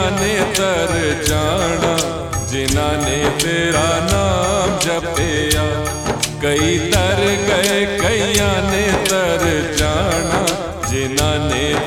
ने तर जाना, जिन्हां ने तेरा नाम जपिया। कई तर गए कईयां ने तर जाना, जिन्हां ने